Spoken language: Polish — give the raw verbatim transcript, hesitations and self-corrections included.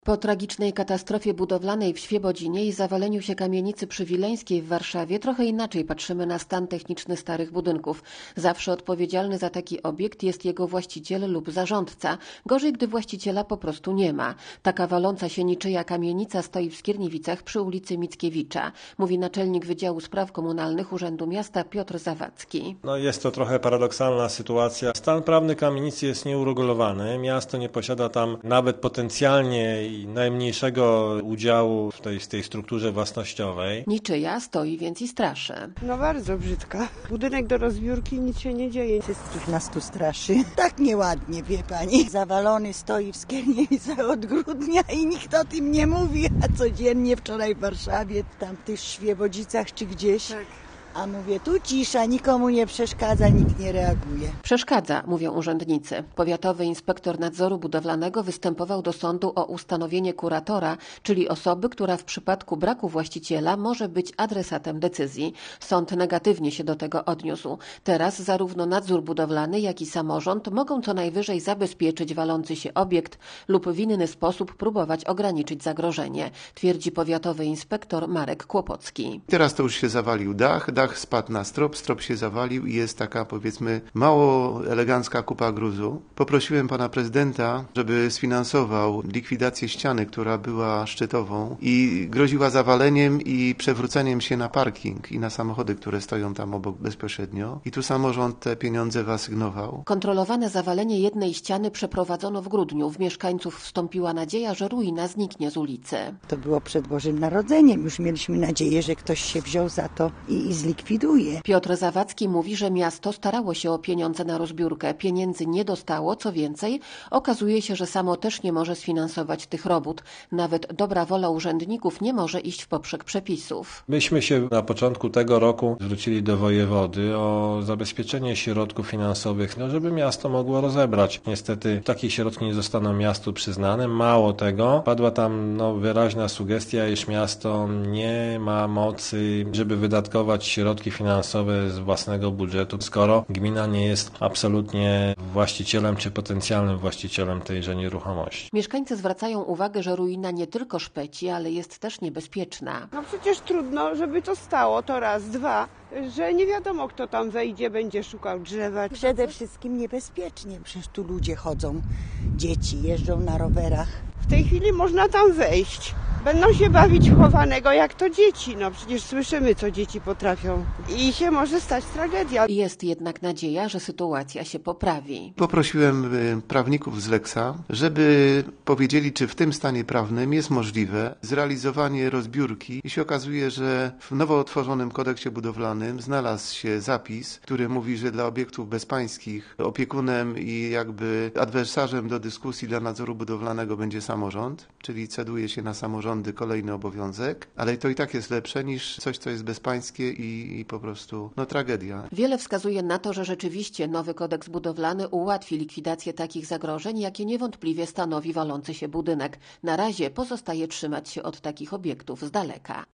Po tragicznej katastrofie budowlanej w Świebodzinie i zawaleniu się kamienicy przy Wileńskiej w Warszawie trochę inaczej patrzymy na stan techniczny starych budynków. Zawsze odpowiedzialny za taki obiekt jest jego właściciel lub zarządca. Gorzej, gdy właściciela po prostu nie ma. Taka waląca się niczyja kamienica stoi w Skierniewicach przy ulicy Mickiewicza, mówi naczelnik Wydziału Spraw Komunalnych Urzędu Miasta Piotr Zawadzki. No jest to trochę paradoksalna sytuacja. Stan prawny kamienicy jest nieuregulowany. Miasto nie posiada tam nawet potencjalnie i najmniejszego udziału w tej, w tej strukturze własnościowej. Niczyja stoi więc i straszy. No bardzo brzydka. Budynek do rozbiórki, nic się nie dzieje. Wszystkich nas tu straszy. Tak nieładnie, wie pani. Zawalony stoi w Skierniewicach od grudnia i nikt o tym nie mówi, a codziennie wczoraj w Warszawie, tam w tych Świebodzicach czy gdzieś. Tak. A mówię, tu cisza, nikomu nie przeszkadza, nikt nie reaguje. Przeszkadza, mówią urzędnicy. Powiatowy inspektor nadzoru budowlanego występował do sądu o ustanowienie kuratora, czyli osoby, która w przypadku braku właściciela może być adresatem decyzji. Sąd negatywnie się do tego odniósł. Teraz zarówno nadzór budowlany, jak i samorząd mogą co najwyżej zabezpieczyć walący się obiekt lub w inny sposób próbować ograniczyć zagrożenie, twierdzi powiatowy inspektor Marek Kłopocki. Teraz to już się zawalił dach. Dach spadł na strop, strop się zawalił i jest taka, powiedzmy, mało elegancka kupa gruzu. Poprosiłem pana prezydenta, żeby sfinansował likwidację ściany, która była szczytową i groziła zawaleniem i przewróceniem się na parking i na samochody, które stoją tam obok bezpośrednio. I tu samorząd te pieniądze wyasygnował. Kontrolowane zawalenie jednej ściany przeprowadzono w grudniu. W mieszkańców wstąpiła nadzieja, że ruina zniknie z ulicy. To było przed Bożym Narodzeniem. Już mieliśmy nadzieję, że ktoś się wziął za to i, i zlikwiduje. Piotr Zawadzki mówi, że miasto starało się o pieniądze na rozbiórkę. Pieniędzy nie dostało, co więcej, okazuje się, że samo też nie może sfinansować tych robót. Nawet dobra wola urzędników nie może iść w poprzek przepisów. Myśmy się na początku tego roku zwrócili do wojewody o zabezpieczenie środków finansowych, no żeby miasto mogło rozebrać. Niestety takie środki nie zostaną miastu przyznane. Mało tego, padła tam no, wyraźna sugestia, iż miasto nie ma mocy, żeby wydatkować środki finansowe z własnego budżetu, skoro gmina nie jest absolutnie właścicielem czy potencjalnym właścicielem tejże nieruchomości. Mieszkańcy zwracają uwagę, że ruina nie tylko szpeci, ale jest też niebezpieczna. No przecież trudno, żeby to stało, to raz, dwa, że nie wiadomo kto tam wejdzie, będzie szukał drzewa. Przede wszystkim niebezpiecznie, przecież tu ludzie chodzą, dzieci jeżdżą na rowerach. W tej chwili można tam wejść. Będą się bawić w chowanego jak to dzieci. No przecież słyszymy, co dzieci potrafią. I się może stać tragedia. Jest jednak nadzieja, że sytuacja się poprawi. Poprosiłem prawników z Lexa, żeby powiedzieli, czy w tym stanie prawnym jest możliwe zrealizowanie rozbiórki. I się okazuje, że w nowo otworzonym kodeksie budowlanym znalazł się zapis, który mówi, że dla obiektów bezpańskich opiekunem i jakby adwersarzem do dyskusji dla nadzoru budowlanego będzie samorząd, czyli ceduje się na samorządy kolejny obowiązek, ale to i tak jest lepsze niż coś, co jest bezpańskie i, i po prostu no tragedia. Wiele wskazuje na to, że rzeczywiście nowy kodeks budowlany ułatwi likwidację takich zagrożeń, jakie niewątpliwie stanowi walący się budynek. Na razie pozostaje trzymać się od takich obiektów z daleka.